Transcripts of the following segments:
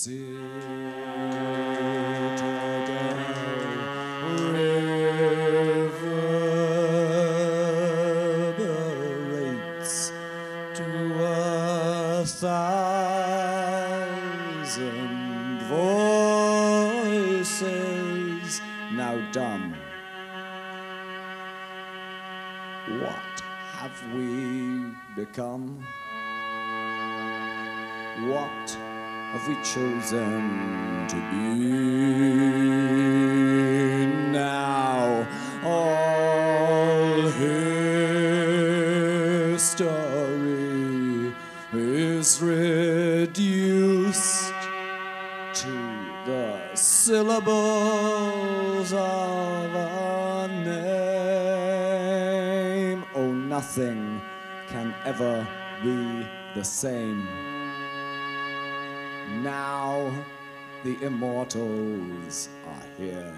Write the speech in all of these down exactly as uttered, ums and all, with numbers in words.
reverberates to a thousand voices now dumb. What have we become? What have we chosen to be? Now all history is reduced to the syllables of a name. Oh, nothing can ever be the same. Now the immortals are here.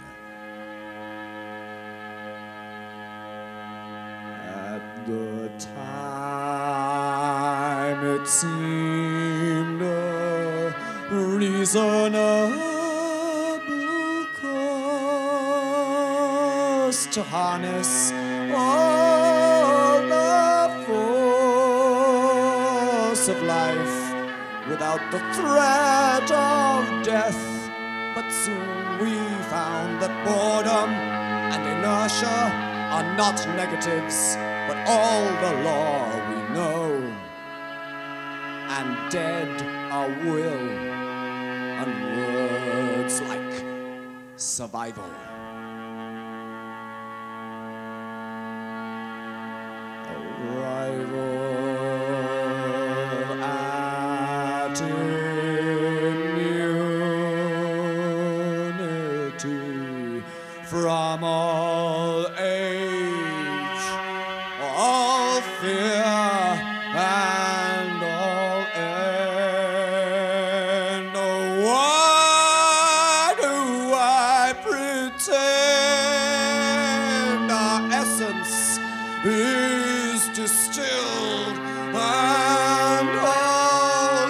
At the time it seemed a reasonable cause to harness all the force of life without the threat of death. But soon we found that boredom and inertia are not negatives, but all the law we know. And dead are will and words like survival. Arrival at immunity from all age, all fear and all end. Oh, why do I pretend our essence is distilled and all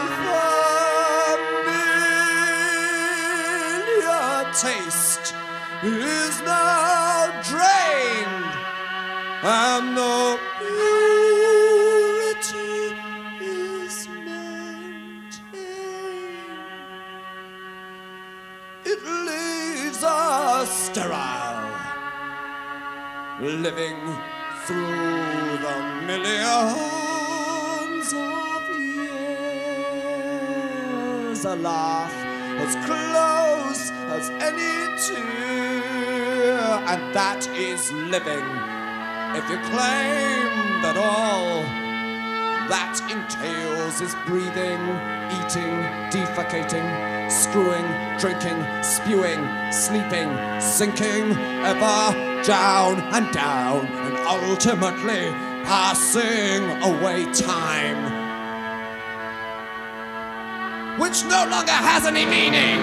familiar taste is now drained, and the purity is maintained. It leaves us sterile, living through the millions of years. A laugh as close as any tear, and that is living. If you claim that all that entails is breathing, eating, defecating, screwing, drinking, spewing, sleeping, sinking, ever down and down, and ultimately passing away time, which no longer has any meaning.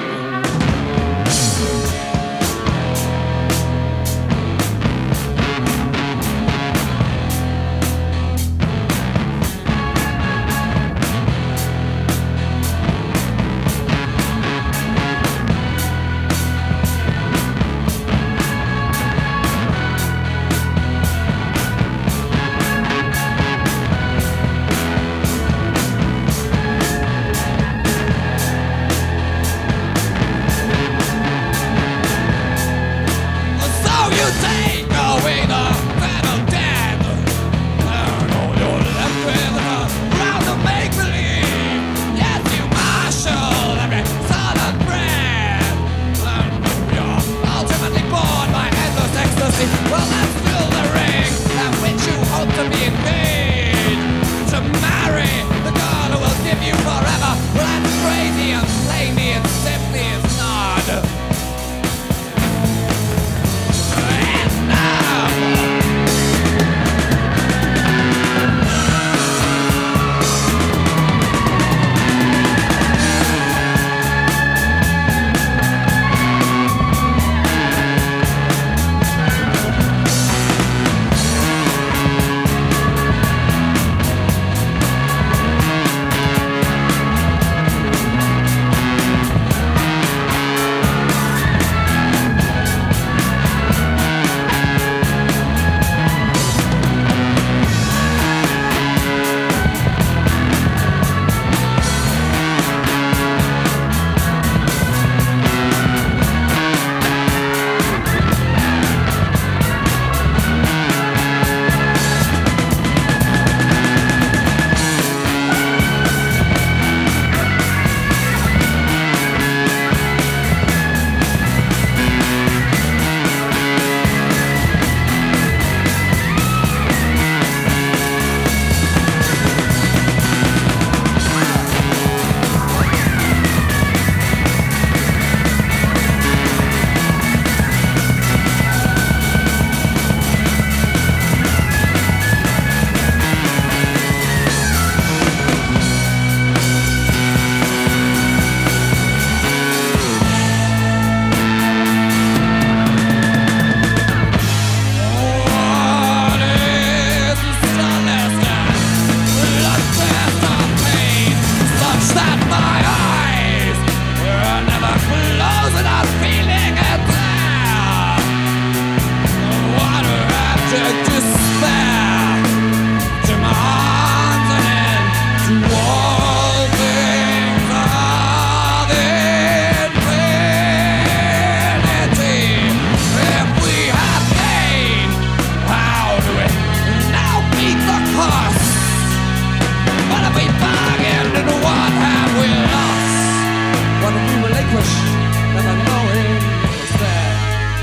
never be relinquished, never knowing it was there.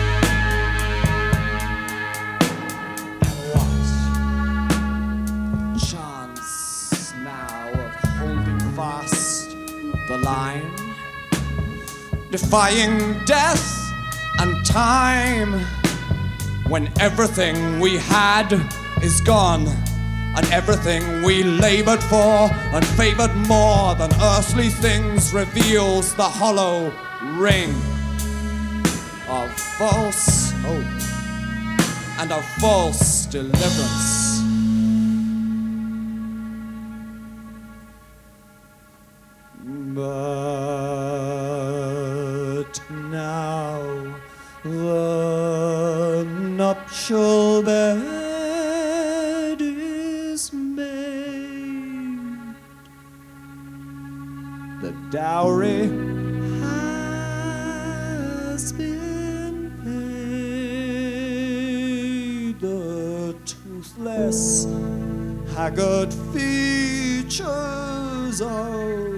What chance now of holding fast the line, defying death and time, when everything we had is gone, and everything we labored for and favored more than earthly things reveals the hollow ring of false hope and of false deliverance. But now the nuptial bed is made, the dowry has been paid, the toothless, haggard features of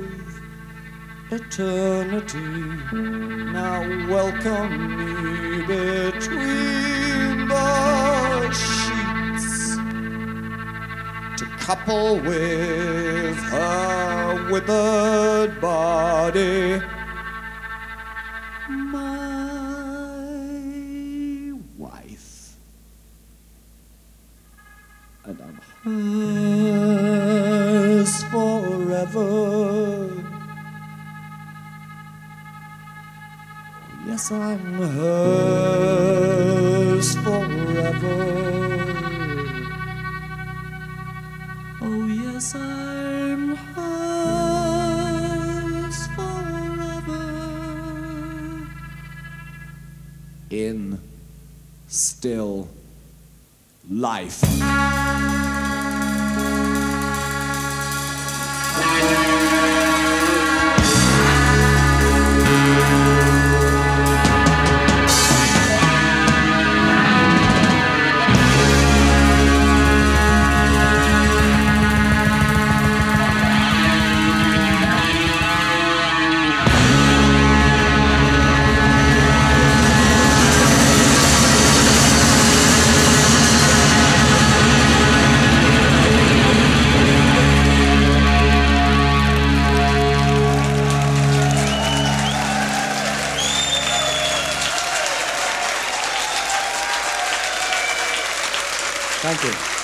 eternity now welcome me between the sheets, to couple with her withered body my wife, and I'm hers forever. Yes, I'm hers forever. Oh, yes, I'm hers forever. In still life. Thank you.